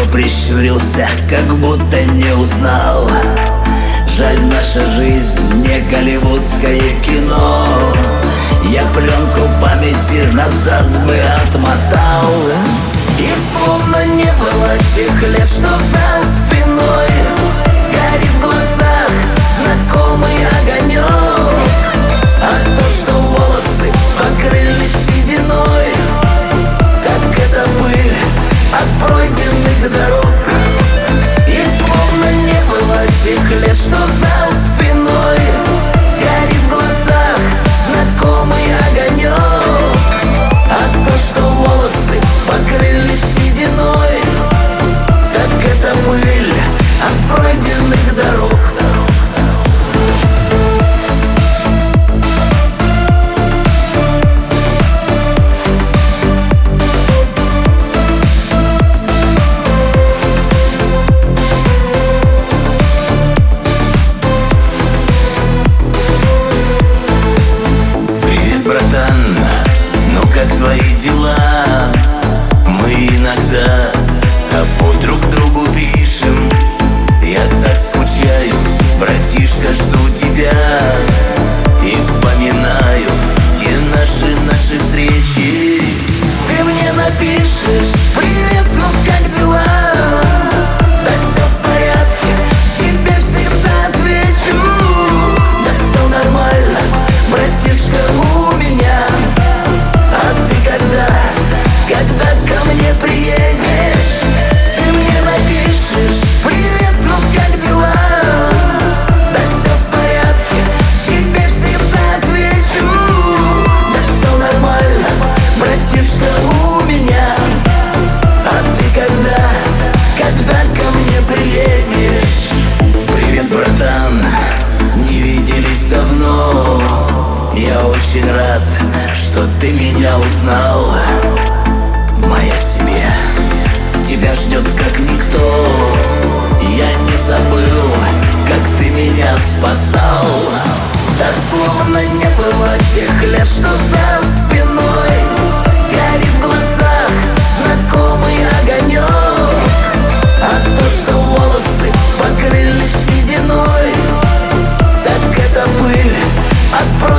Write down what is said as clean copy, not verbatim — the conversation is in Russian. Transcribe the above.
прищурился, как будто не узнал. Жаль, наша жизнь не голливудское кино. Я пленку памяти назад бы отмотал. И словно не было тех лет, что за спиной горит в глазах знакомый огонек. А то, что волосы покрылись сединой, так это пыль от пройденных дорог. И словно не было тех лет, что за спиной горит в глазах знакомый огонек. А то, что волосы покрылись сединой, так это пыль от пройденных дорог. Братан, ну как твои дела? Мы иногда с тобой друг другу пишем. Я так скучаю, братишка, жду тебя. И вспоминаю те наши встречи. Ты мне напишешь: привет, ну как дела? Да все в порядке, тебе всегда отвечу. Да все нормально, братишка, у меня. А ты когда ко мне приедешь, ты мне напишешь: привет, ну как дела? Да все в порядке, тебе всегда отвечу. Да все нормально, братишка, у меня. А ты когда ко мне приедешь? Привет, братан, не виделись давно. Я очень рад, что ты меня узнал. Моя семья тебя ждет как никто. Я не забыл, как ты меня спасал. Да словно не было тех лет, что за спиной горит в глазах знакомый огонек. А то, что волосы покрылись сединой, так это пыль от